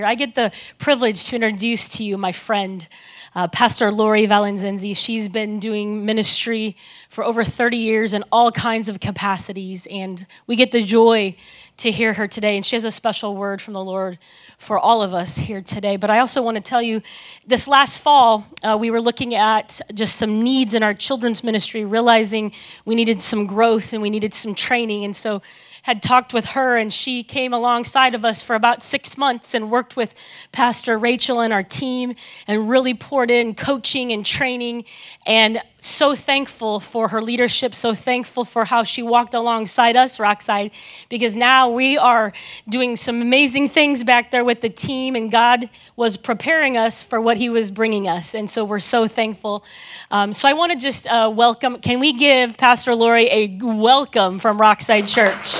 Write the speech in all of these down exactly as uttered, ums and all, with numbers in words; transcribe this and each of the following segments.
I get the privilege to introduce to you my friend, uh, Pastor Lori Valenzenzi. She's been doing ministry for over thirty years in all kinds of capacities, and we get the joy to hear her today. And she has a special word from the Lord for all of us here today. But I also want to tell you, this last fall, uh, we were looking at just some needs in our children's ministry, realizing we needed some growth and we needed some training. And so had talked with her, and she came alongside of us for about six months and worked with Pastor Rachel and our team and really poured in coaching and training. And so thankful for her leadership, so thankful for how she walked alongside us, Rockside, because now we are doing some amazing things back there with the team, and God was preparing us for what he was bringing us. And so we're so thankful. Um, so I want to just uh, welcome, can we give Pastor Lori a welcome from Rockside Church?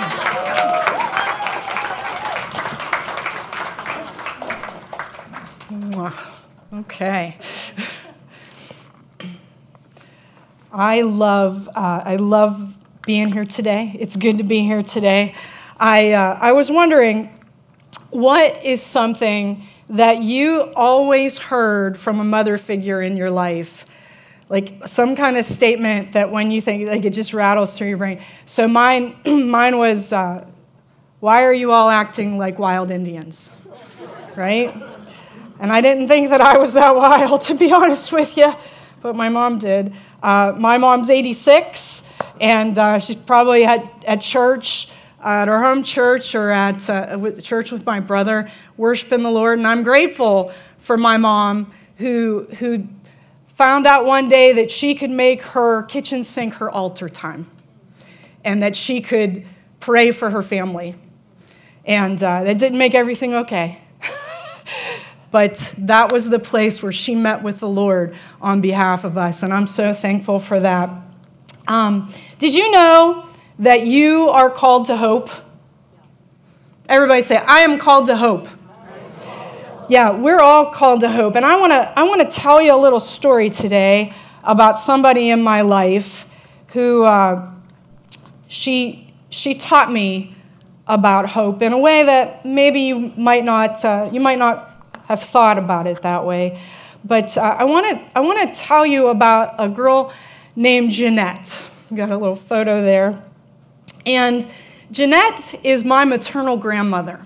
Okay. I love uh, I love being here today. It's good to be here today. I uh, I was wondering, what is something that you always heard from a mother figure in your life? Like some kind of statement that when you think, like, it just rattles through your brain. So mine mine was, uh, why are you all acting like wild Indians? Right? And I didn't think that I was that wild, to be honest with you, but my mom did. Uh, my mom's eighty-six, and uh, she's probably at, at church, uh, at her home church, or at uh, church with my brother, worshiping the Lord. And I'm grateful for my mom, who who found out one day that she could make her kitchen sink her altar time, and that she could pray for her family. And uh, that didn't make everything okay. But that was the place where she met with the Lord on behalf of us, and I'm so thankful for that. Um, did you know that you are called to hope? Everybody say, I am called to hope. Yeah, we're all called to hope. And I want to I want to tell you a little story today about somebody in my life who uh, she she taught me about hope in a way that maybe you might not uh, you might not have thought about it that way. But uh, I want to I want to tell you about a girl named Jeanette. We got a little photo there. And Jeanette is my maternal grandmother.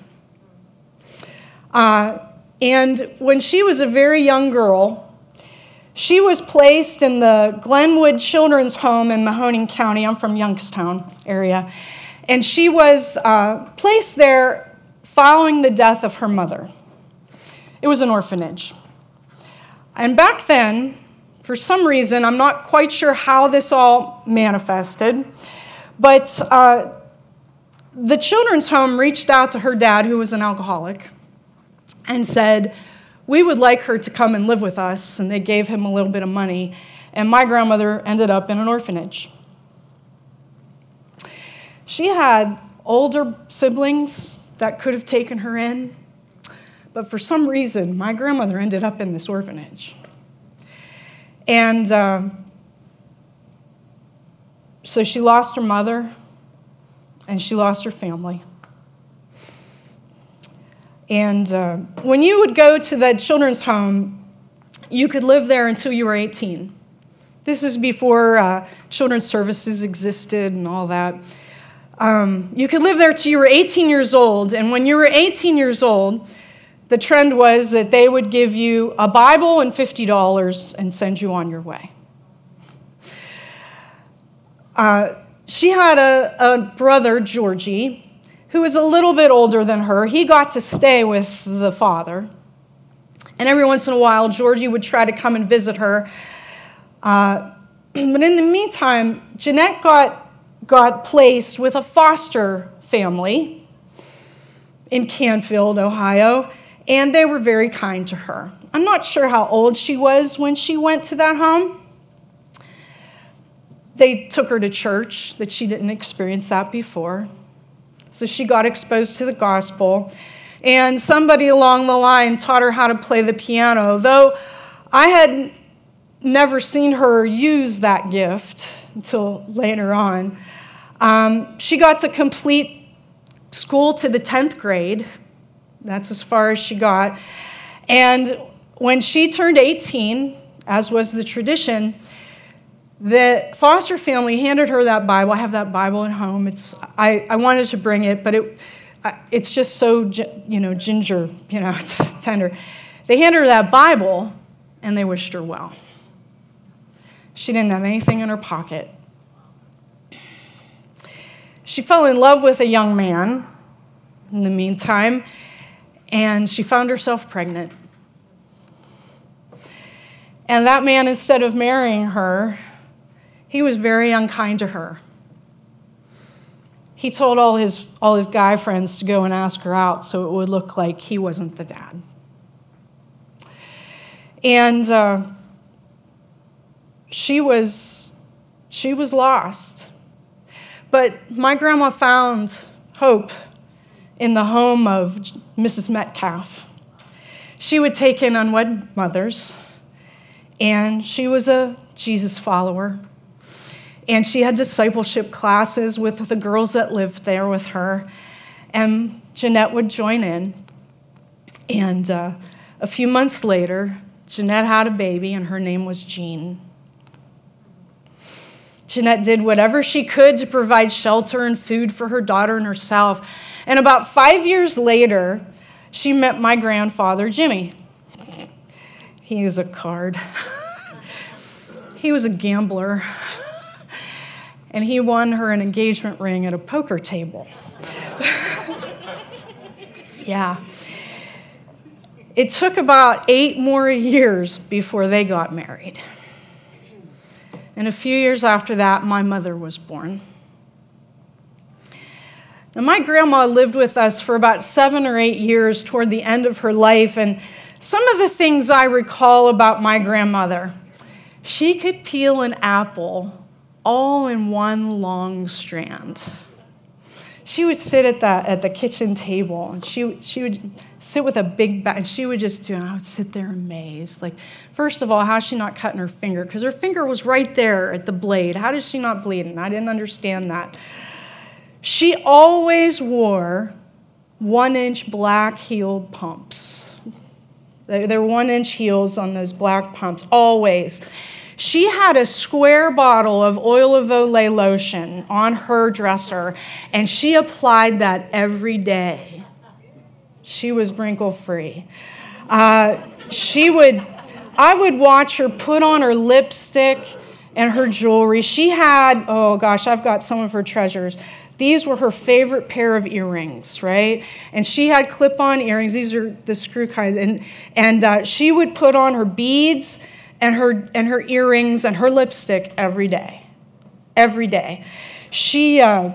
Uh, and when she was a very young girl, she was placed in the Glenwood Children's Home in Mahoning County. I'm from Youngstown area. And she was uh, placed there following the death of her mother. It was an orphanage. And back then, for some reason, I'm not quite sure how this all manifested, but uh, the children's home reached out to her dad, who was an alcoholic, and said, we would like her to come and live with us, and they gave him a little bit of money, and my grandmother ended up in an orphanage. She had older siblings that could have taken her in, but for some reason, my grandmother ended up in this orphanage. And uh, so she lost her mother, and she lost her family. And uh, when you would go to the children's home, you could live there until you were eighteen. This is before uh, children's services existed and all that. Um, you could live there till you were eighteen years old, and when you were eighteen years old, the trend was that they would give you a Bible and fifty dollars and send you on your way. Uh, she had a, a brother, Georgie, who was a little bit older than her. He got to stay with the father. And every once in a while, Georgie would try to come and visit her. Uh, but in the meantime, Jeanette got, got placed with a foster family in Canfield, Ohio. And they were very kind to her. I'm not sure how old she was when she went to that home. They took her to church, that she didn't experience that before. So she got exposed to the gospel. And somebody along the line taught her how to play the piano. Though I had never seen her use that gift until later on. Um, she got to complete school to the tenth grade. That's as far as she got. And when she turned eighteen, as was the tradition, the foster family handed her that Bible. I have that Bible at home. It's I, I wanted to bring it, but it it's just so, you know, ginger, you know, it's tender. They handed her that Bible, and they wished her well. She didn't have anything in her pocket. She fell in love with a young man in the meantime, and she found herself pregnant. And that man, instead of marrying her, he was very unkind to her. He told all his all his guy friends to go and ask her out so it would look like he wasn't the dad. And uh, she was she was lost. But my grandma found hope in the home of Missus Metcalf. She would take in unwed mothers, and she was a Jesus follower. And she had discipleship classes with the girls that lived there with her. And Jeanette would join in. And uh, a few months later, Jeanette had a baby, and her name was Jean. Jeanette did whatever she could to provide shelter and food for her daughter and herself. And about five years later, she met my grandfather, Jimmy. He was a card. He was a gambler. And he won her an engagement ring at a poker table. Yeah. It took about eight more years before they got married. And a few years after that, my mother was born. Now, my grandma lived with us for about seven or eight years toward the end of her life, and some of the things I recall about my grandmother, she could peel an apple all in one long strand. She would sit at the at the kitchen table, and she she would sit with a big bag, and she would just do, and I would sit there amazed. Like, first of all, how's she not cutting her finger? Because her finger was right there at the blade. How does she not bleed? And I didn't understand that. She always wore one-inch black-heeled pumps. They were one-inch heels on those black pumps, always. She had a square bottle of oil of Olay lotion on her dresser, and she applied that every day. She was wrinkle-free. Uh, she would, I would watch her put on her lipstick and her jewelry. She had, oh gosh, I've got some of her treasures. These were her favorite pair of earrings, right? And she had clip-on earrings. These are the screw kind. And, and uh, she would put on her beads and her and her earrings and her lipstick every day. Every day. She, uh,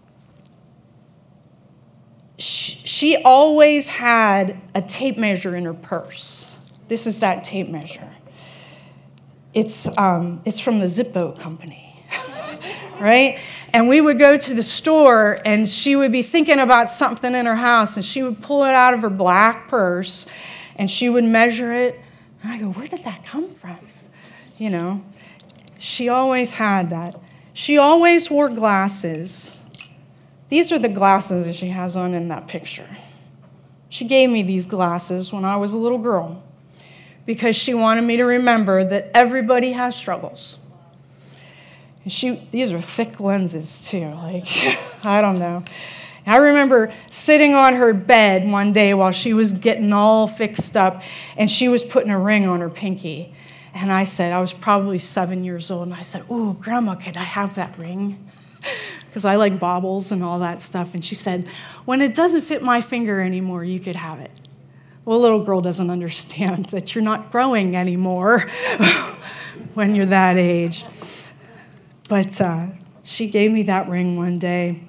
she, she always had a tape measure in her purse. This is that tape measure. It's, um, it's from the Zippo company. Right? And we would go to the store, and she would be thinking about something in her house, and she would pull it out of her black purse, and she would measure it. And I go, where did that come from? You know, she always had that. She always wore glasses. These are the glasses that she has on in that picture. She gave me these glasses when I was a little girl because she wanted me to remember that everybody has struggles. She, these are thick lenses, too. Like, I don't know. I remember sitting on her bed one day while she was getting all fixed up, and she was putting a ring on her pinky. And I said, I was probably seven years old, and I said, ooh, Grandma, could I have that ring? Because I like baubles and all that stuff. And she said, when it doesn't fit my finger anymore, you could have it. Well, a little girl doesn't understand that you're not growing anymore when you're that age. But uh, she gave me that ring one day.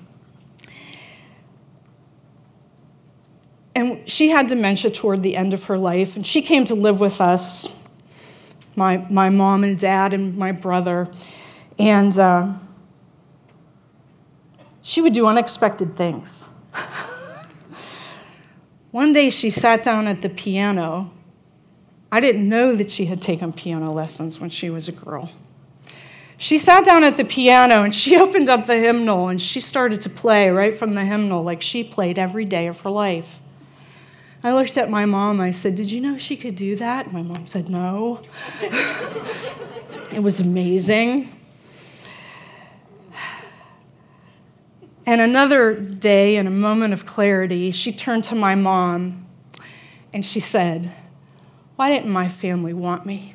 And she had dementia toward the end of her life, and she came to live with us, my my mom and dad and my brother. And uh, she would do unexpected things. One day she sat down at the piano. I didn't know that she had taken piano lessons when she was a girl. She sat down at the piano, and she opened up the hymnal, and she started to play right from the hymnal like she played every day of her life. I looked at my mom. I said, did you know she could do that? My mom said, no. It was amazing. And another day, in a moment of clarity, she turned to my mom and she said, why didn't my family want me?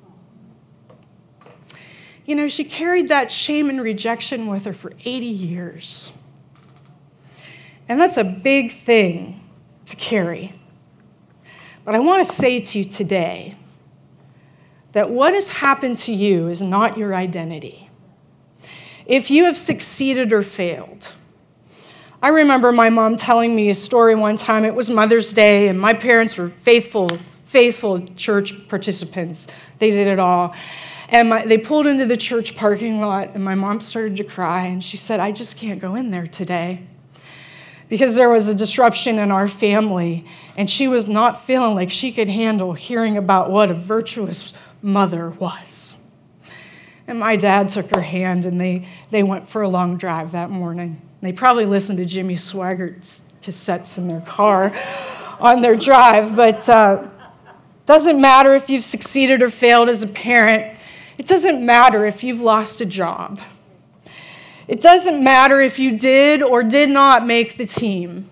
You know, she carried that shame and rejection with her for eighty years. And that's a big thing to carry. But I want to say to you today that what has happened to you is not your identity. If you have succeeded or failed. I remember my mom telling me a story one time. It was Mother's Day, and my parents were faithful, faithful church participants. They did it all. And my, they pulled into the church parking lot, and my mom started to cry, and she said, I just can't go in there today. Because there was a disruption in our family, and she was not feeling like she could handle hearing about what a virtuous mother was. And my dad took her hand, and they, they went for a long drive that morning. They probably listened to Jimmy Swaggart's cassettes in their car on their drive, but uh, doesn't matter if you've succeeded or failed as a parent. It doesn't matter if you've lost a job. It doesn't matter if you did or did not make the team.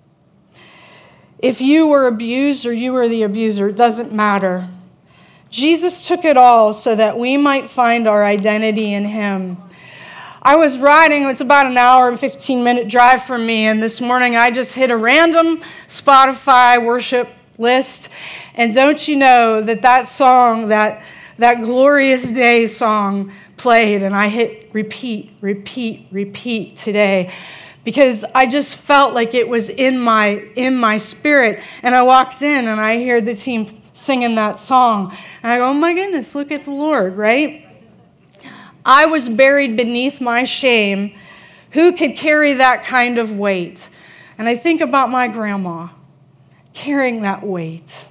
If you were abused or you were the abuser, it doesn't matter. Jesus took it all so that we might find our identity in him. I was riding, it was about an hour and fifteen minute drive from me, and this morning I just hit a random Spotify worship list, and don't you know that that song, that, that Glorious Day song played, and I hit repeat, repeat, repeat today, because I just felt like it was in my in my spirit, and I walked in and I heard the team singing that song, and I go, oh my goodness, look at the Lord, right? I was buried beneath my shame. Who could carry that kind of weight? And I think about my grandma carrying that weight.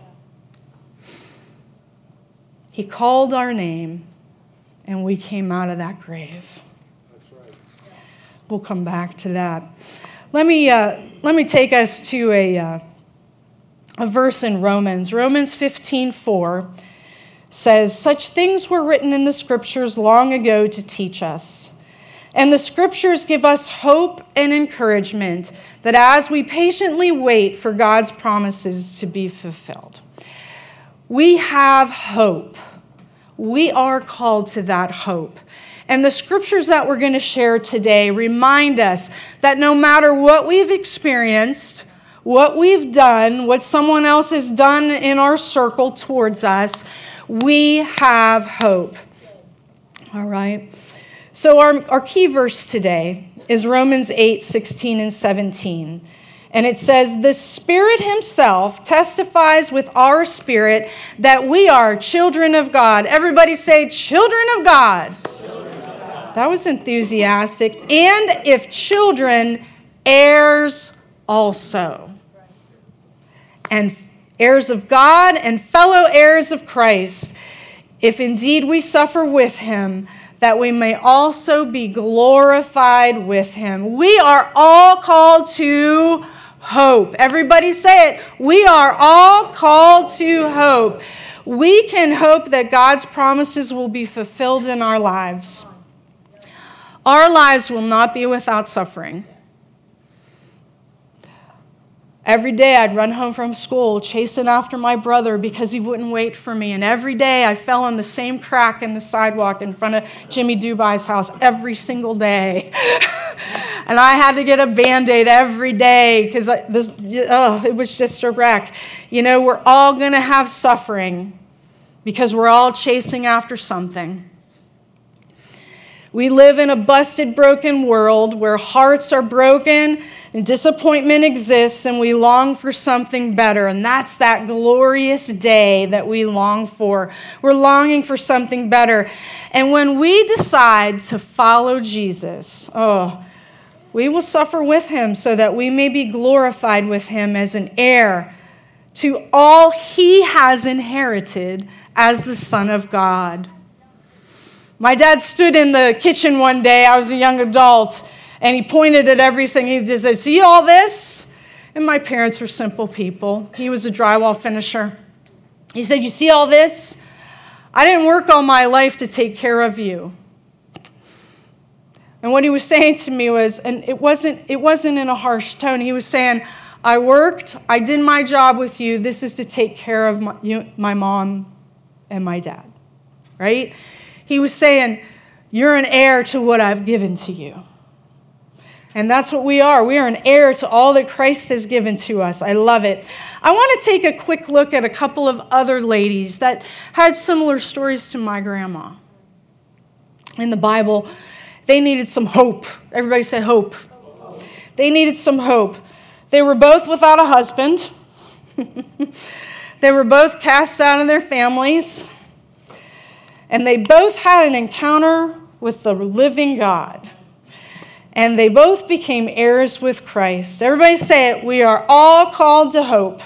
He called our name, and we came out of that grave. That's right. We'll come back to that. Let me uh, let me take us to a uh, a verse in Romans. Romans fifteen four says, such things were written in the scriptures long ago to teach us. And the scriptures give us hope and encouragement that as we patiently wait for God's promises to be fulfilled. We have hope. We are called to that hope. And the scriptures that we're going to share today remind us that no matter what we've experienced, what we've done, what someone else has done in our circle towards us, we have hope. All right. So our, our key verse today is Romans eight, sixteen and seventeen. And it says, the Spirit himself testifies with our spirit that we are children of God. Everybody say, children of God. Children of God. That was enthusiastic. And if children, heirs also. And heirs of God and fellow heirs of Christ, if indeed we suffer with him, that we may also be glorified with him. We are all called to hope. Everybody say it. We are all called to hope. We can hope that God's promises will be fulfilled in our lives. Our lives will not be without suffering. Every day I'd run home from school chasing after my brother because he wouldn't wait for me. And every day I fell on the same crack in the sidewalk in front of Jimmy Dubai's house every single day. And I had to get a Band-Aid every day because this, oh, it was just a wreck. You know, we're all going to have suffering because we're all chasing after something. We live in a busted, broken world where hearts are broken and disappointment exists, and we long for something better. And that's that glorious day that we long for. We're longing for something better. And when we decide to follow Jesus, oh, we will suffer with him so that we may be glorified with him as an heir to all he has inherited as the Son of God. My dad stood in the kitchen one day. I was a young adult, and he pointed at everything. He just said, see all this? And my parents were simple people. He was a drywall finisher. He said, you see all this? I didn't work all my life to take care of you. And what he was saying to me was, and it wasn't, it wasn't in a harsh tone, he was saying, I worked, I did my job with you, this is to take care of my, you, my mom and my dad, right? He was saying, you're an heir to what I've given to you. And that's what we are. We are an heir to all that Christ has given to us. I love it. I want to take a quick look at a couple of other ladies that had similar stories to my grandma. In the Bible, they needed some hope. Everybody say hope. They needed some hope. They were both without a husband. They were both cast out of their families. And they both had an encounter with the living God. And they both became heirs with Christ. Everybody say it. We are all called to hope.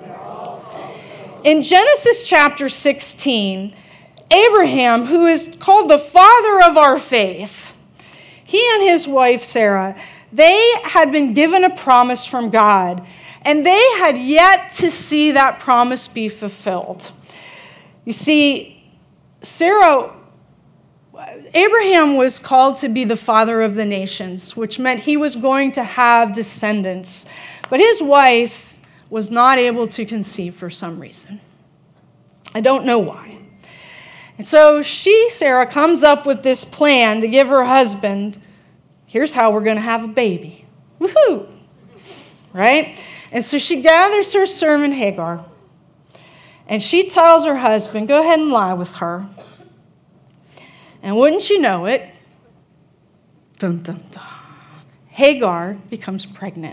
In Genesis chapter sixteen, Abraham, who is called the father of our faith, he and his wife Sarah, they had been given a promise from God, and they had yet to see that promise be fulfilled. You see, Sarah Abraham was called to be the father of the nations, which meant he was going to have descendants. But his wife was not able to conceive for some reason. I don't know why. And so she, Sarah, comes up with this plan to give her husband, here's how we're going to have a baby. Woohoo! Right? And so she gathers her servant Hagar, and she tells her husband, go ahead and lie with her. And wouldn't you know it, dun, dun, dun, Hagar becomes pregnant.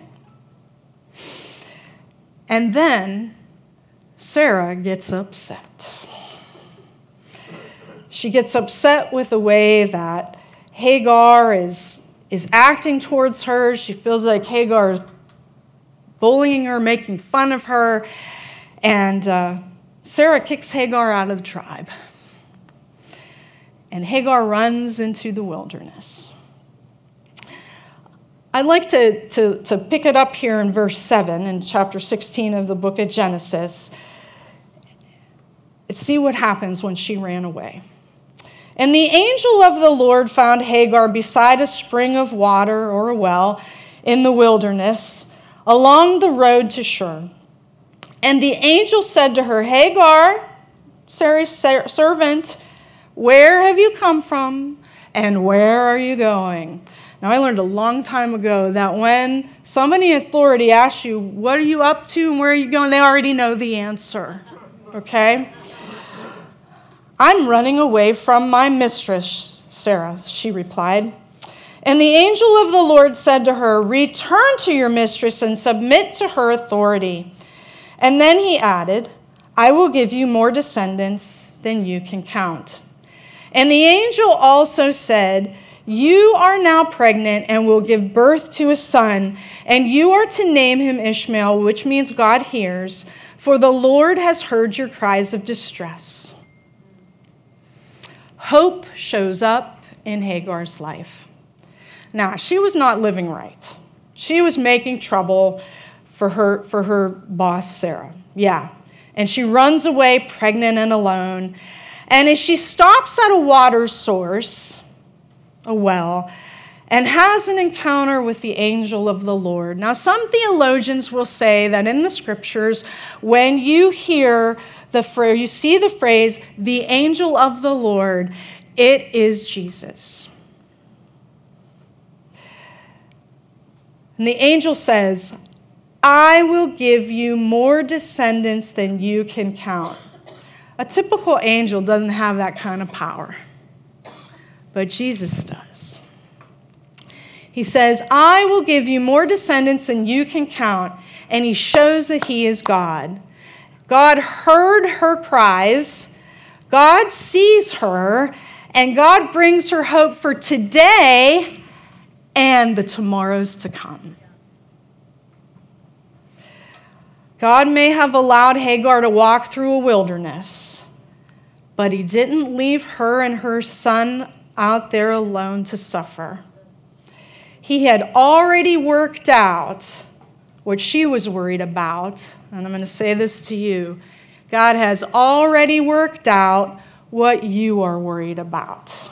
And then Sarah gets upset. She gets upset with the way that Hagar is, is acting towards her. She feels like Hagar is bullying her, making fun of her. And uh, Sarah kicks Hagar out of the tribe. And Hagar runs into the wilderness. I'd like to, to, to pick it up here in verse seven in chapter sixteen of the book of Genesis. See what happens when she ran away. And the angel of the Lord found Hagar beside a spring of water or a well in the wilderness along the road to Shur. And the angel said to her, Hagar, Sarah's servant, where have you come from, and where are you going? Now, I learned a long time ago that when somebody in authority asks you, what are you up to and where are you going, they already know the answer, okay? I'm running away from my mistress, Sarah, she replied. And the angel of the Lord said to her, return to your mistress and submit to her authority. And then he added, I will give you more descendants than you can count. And the angel also said, you are now pregnant and will give birth to a son, and you are to name him Ishmael, which means God hears, for the Lord has heard your cries of distress. Hope shows up in Hagar's life. Now, she was not living right. She was making trouble for her, for her boss, Sarah. Yeah. And she runs away pregnant and alone. And as she stops at a water source, a well, and has an encounter with the angel of the Lord. Now, some theologians will say that in the scriptures, when you hear the phrase, you see the phrase, the angel of the Lord, it is Jesus. And the angel says, I will give you more descendants than you can count. A typical angel doesn't have that kind of power, but Jesus does. He says, I will give you more descendants than you can count, and he shows that he is God. God heard her cries, God sees her, and God brings her hope for today and the tomorrows to come. God may have allowed Hagar to walk through a wilderness, but he didn't leave her and her son out there alone to suffer. He had already worked out what she was worried about. And I'm going to say this to you. God has already worked out what you are worried about.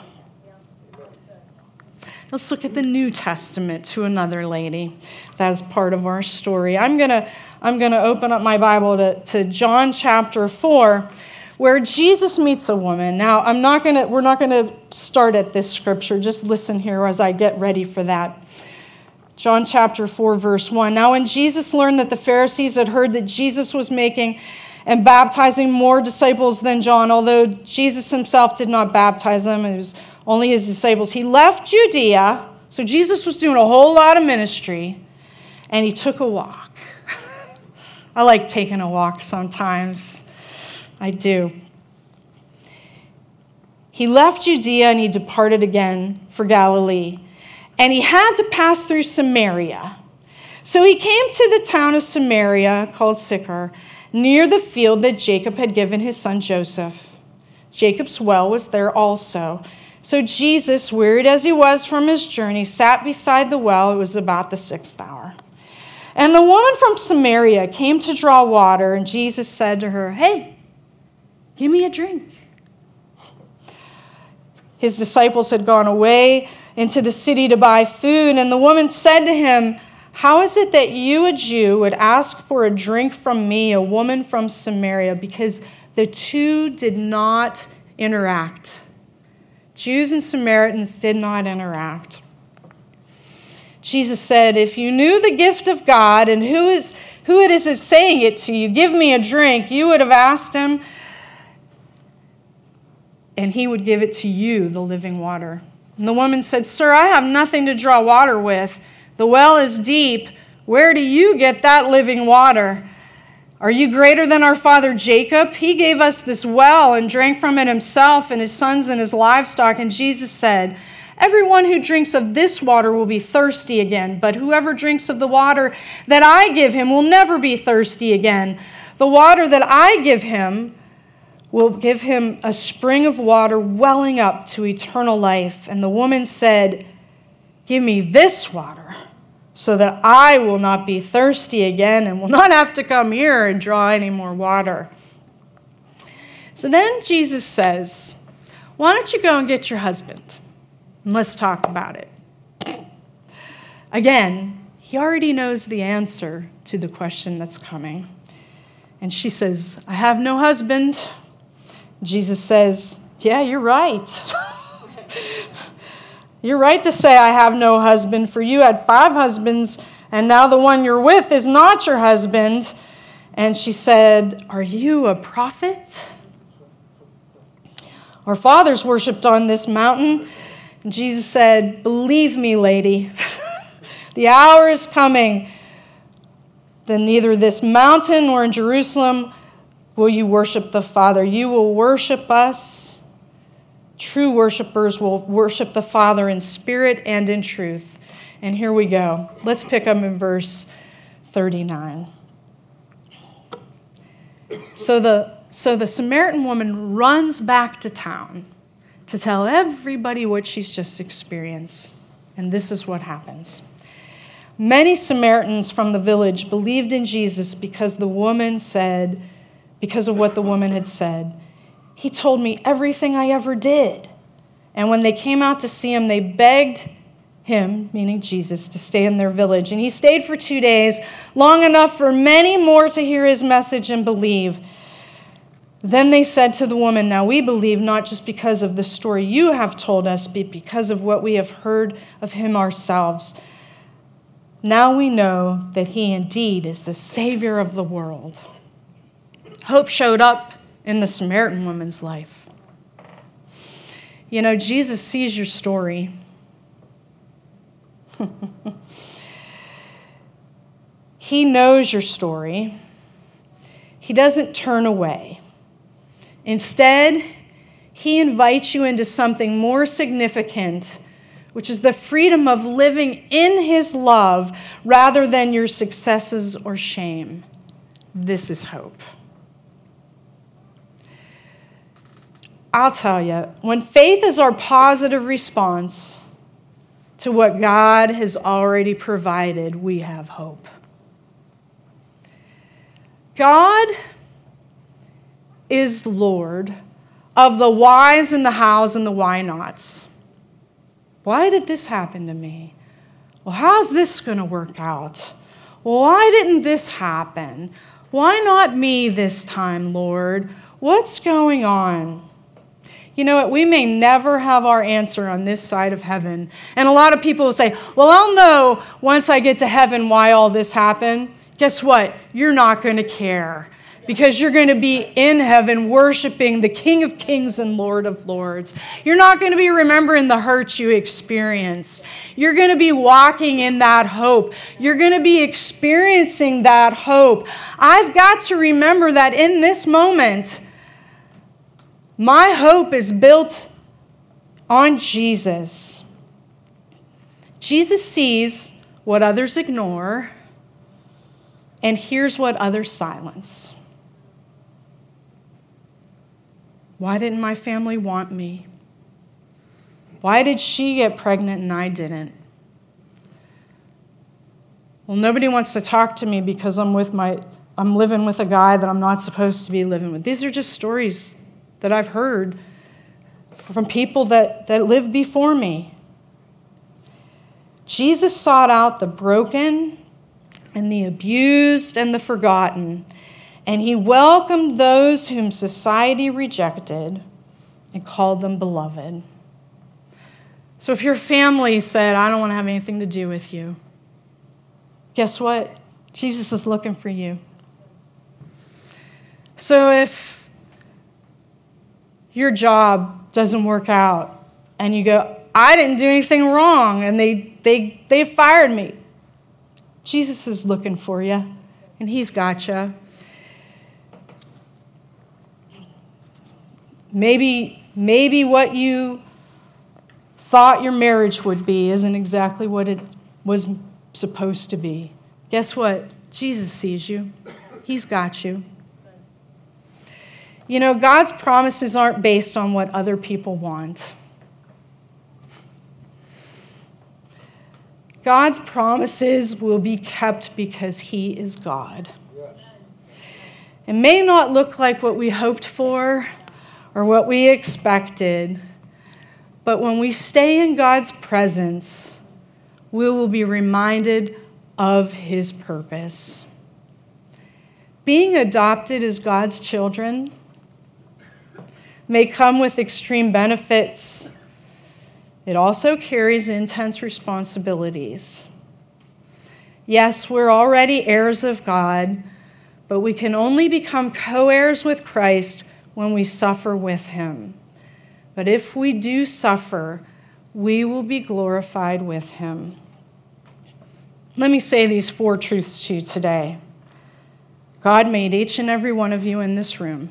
Let's look at the New Testament to another lady. That is part of our story. I'm going to I'm going to open up my Bible to, to John chapter four, where Jesus meets a woman. Now, I'm not going to we're not going to start at this scripture. Just listen here as I get ready for that. John chapter four, verse one. Now, when Jesus learned that the Pharisees had heard that Jesus was making and baptizing more disciples than John, although Jesus himself did not baptize them, it was only his disciples, he left Judea. So Jesus was doing a whole lot of ministry, and he took a walk. I like taking a walk sometimes. I do. He left Judea and he departed again for Galilee. And he had to pass through Samaria. So he came to the town of Samaria called Sychar, near the field that Jacob had given his son Joseph. Jacob's well was there also. So Jesus, wearied as he was from his journey, sat beside the well. It was about the sixth hour. And the woman from Samaria came to draw water, and Jesus said to her, "Hey, give me a drink." His disciples had gone away into the city to buy food, and the woman said to him, "How is it that you, a Jew, would ask for a drink from me, a woman from Samaria?" Because the two did not interact. Jews and Samaritans did not interact. Jesus said, "If you knew the gift of God and who is who it is is saying it to you, 'Give me a drink,' you would have asked him, and he would give it to you, the living water." And the woman said, "Sir, I have nothing to draw water with. The well is deep. Where do you get that living water? Are you greater than our father Jacob? He gave us this well and drank from it himself and his sons and his livestock." And Jesus said, "Everyone who drinks of this water will be thirsty again, but whoever drinks of the water that I give him will never be thirsty again. The water that I give him will give him a spring of water welling up to eternal life." And the woman said, "Give me this water so that I will not be thirsty again and will not have to come here and draw any more water." So then Jesus says, "Why don't you go and get your husband? And let's talk about it." Again, he already knows the answer to the question that's coming. And she says, "I have no husband." Jesus says, "Yeah, you're right. You're right to say I have no husband, for you had five husbands, and now the one you're with is not your husband." And she said, "Are you a prophet? Our fathers worshipped on this mountain." And Jesus said, "Believe me, lady, the hour is coming that neither this mountain nor in Jerusalem will you worship the Father. You will worship us. True worshipers will worship the Father in spirit and in truth." And here we go. Let's pick up in verse thirty-nine. So the, so the Samaritan woman runs back to town to tell everybody what she's just experienced. And this is what happens. Many Samaritans from the village believed in Jesus because the woman said, because of what the woman had said. "He told me everything I ever did." And when they came out to see him, they begged him, meaning Jesus, to stay in their village. And he stayed for two days, long enough for many more to hear his message and believe. Then they said to the woman, "Now we believe not just because of the story you have told us, but because of what we have heard of him ourselves. Now we know that he indeed is the Savior of the world." Hope showed up in the Samaritan woman's life. You know, Jesus sees your story. He knows your story. He doesn't turn away. Instead, he invites you into something more significant, which is the freedom of living in his love rather than your successes or shame. This is hope. I'll tell you, when faith is our positive response to what God has already provided, we have hope. God is Lord of the whys and the hows and the why nots. Why did this happen to me? Well, how's this going to work out? Well, why didn't this happen? Why not me this time, Lord? What's going on? You know what? We may never have our answer on this side of heaven. And a lot of people will say, well, I'll know once I get to heaven why all this happened. Guess what? You're not going to care. Because you're going to be in heaven worshiping the King of Kings and Lord of Lords. You're not going to be remembering the hurt you experienced. You're going to be walking in that hope. You're going to be experiencing that hope. I've got to remember that in this moment, my hope is built on Jesus. Jesus sees what others ignore and hears what others silence. Why didn't my family want me? Why did she get pregnant and I didn't? Well, nobody wants to talk to me because I'm with my I'm living with a guy that I'm not supposed to be living with. These are just stories that I've heard from people that, that lived before me. Jesus sought out the broken and the abused and the forgotten. And he welcomed those whom society rejected and called them beloved. So if your family said, I don't want to have anything to do with you, guess what? Jesus is looking for you. So if your job doesn't work out and you go, I didn't do anything wrong, and they they they fired me, Jesus is looking for you, and he's got you. Maybe, maybe what you thought your marriage would be isn't exactly what it was supposed to be. Guess what? Jesus sees you. He's got you. You know, God's promises aren't based on what other people want. God's promises will be kept because he is God. It may not look like what we hoped for or what we expected, but when we stay in God's presence, we will be reminded of his purpose. Being adopted as God's children may come with extreme benefits. It also carries intense responsibilities. Yes, we're already heirs of God, but we can only become co-heirs with Christ when we suffer with him. But if we do suffer, we will be glorified with him. Let me say these four truths to you today. God made each and every one of you in this room.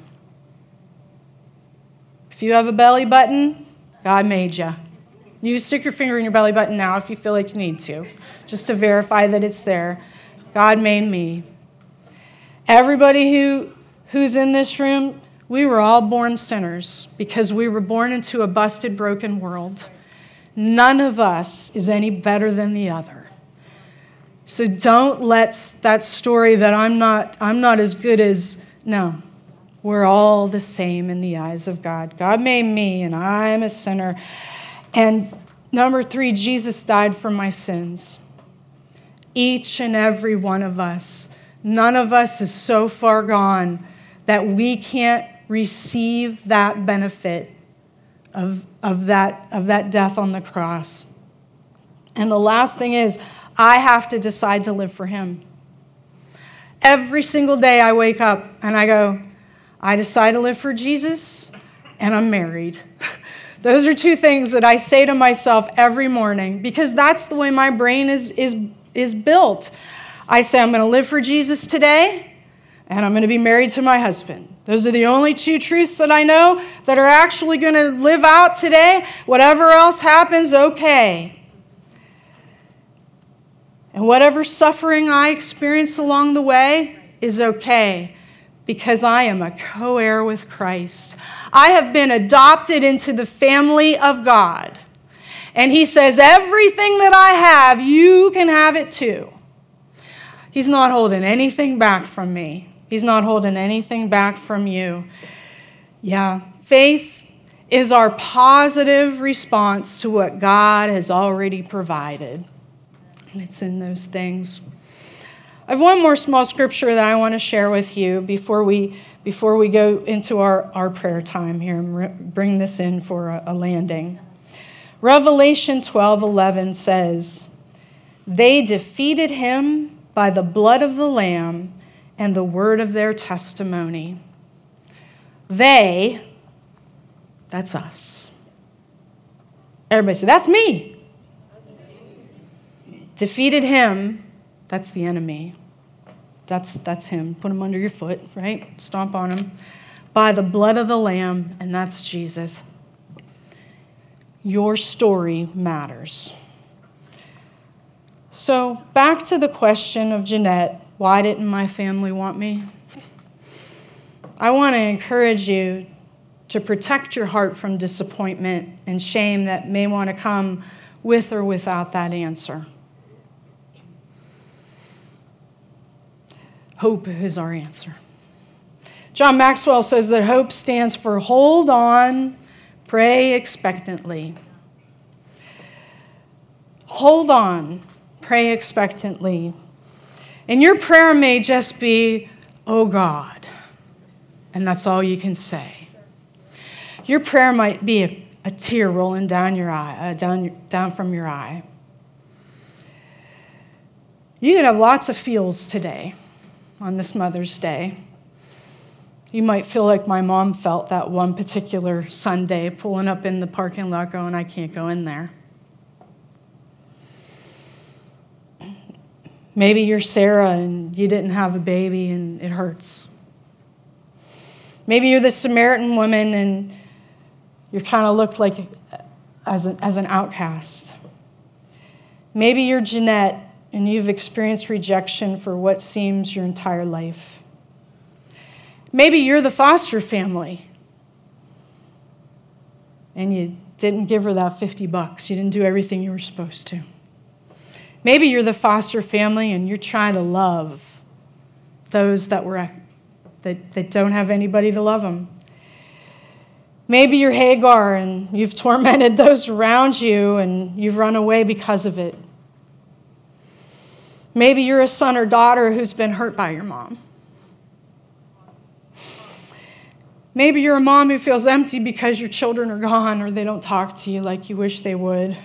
If you have a belly button, God made you. You stick your finger in your belly button now if you feel like you need to, just to verify that it's there. God made me. Everybody who, who's in this room, we were all born sinners because we were born into a busted, broken world. None of us is any better than the other. So don't let that story that I'm not, I'm not as good as, no. We're all the same in the eyes of God. God made me, and I'm a sinner. And number three, Jesus died for my sins. Each and every one of us. None of us is so far gone that we can't receive that benefit of, of, that, of that death on the cross. And the last thing is, I have to decide to live for him. Every single day I wake up and I go, I decide to live for Jesus, and I'm married. Those are two things that I say to myself every morning because that's the way my brain is, is, is built. I say I'm going to live for Jesus today, and I'm going to be married to my husband. Those are the only two truths that I know that are actually going to live out today. Whatever else happens, okay. And whatever suffering I experience along the way is okay, because I am a co-heir with Christ. I have been adopted into the family of God. And he says, everything that I have, you can have it too. He's not holding anything back from me. He's not holding anything back from you. Yeah, faith is our positive response to what God has already provided. It's in those things. I have one more small scripture that I want to share with you before we before we go into our, our prayer time here and bring this in for a, a landing. Revelation twelve eleven says, "They defeated him by the blood of the Lamb and the word of their testimony." They, that's us. Everybody say, that's me. Defeated him, that's the enemy. That's, that's him. Put him under your foot, right? Stomp on him. By the blood of the Lamb, and that's Jesus. Your story matters. So back to the question of Jeanette, why didn't my family want me? I want to encourage you to protect your heart from disappointment and shame that may want to come with or without that answer. Hope is our answer. John Maxwell says that hope stands for hold on, pray expectantly. Hold on, pray expectantly. And your prayer may just be, oh God, and that's all you can say. Your prayer might be a, a tear rolling down your eye, uh, down, down from your eye. You can have lots of feels today on this Mother's Day. You might feel like my mom felt that one particular Sunday, pulling up in the parking lot going, I can't go in there. Maybe you're Sarah and you didn't have a baby and it hurts. Maybe you're the Samaritan woman and you kind of looked like as an, as an outcast. Maybe you're Jeanette and you've experienced rejection for what seems your entire life. Maybe you're the foster family and you didn't give her that fifty bucks. You didn't do everything you were supposed to. Maybe you're the foster family and you're trying to love those that were that, that don't have anybody to love them. Maybe you're Hagar and you've tormented those around you and you've run away because of it. Maybe you're a son or daughter who's been hurt by your mom. Maybe you're a mom who feels empty because your children are gone or they don't talk to you like you wish they would.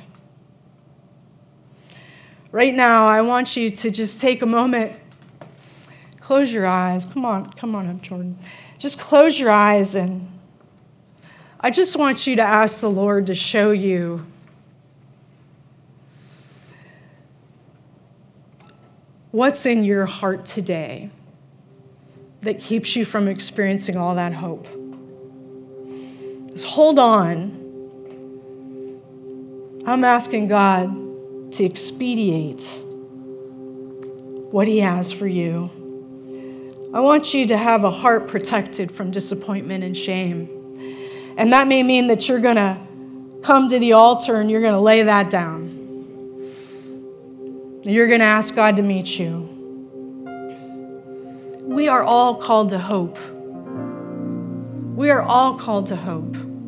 Right now, I want you to just take a moment, close your eyes. Come on, come on up, Jordan. Just close your eyes, and I just want you to ask the Lord to show you what's in your heart today that keeps you from experiencing all that hope. Just hold on. I'm asking God to expedite what he has for you. I want you to have a heart protected from disappointment and shame. And that may mean that you're going to come to the altar and you're going to lay that down. You're going to ask God to meet you. We are all called to hope. We are all called to hope.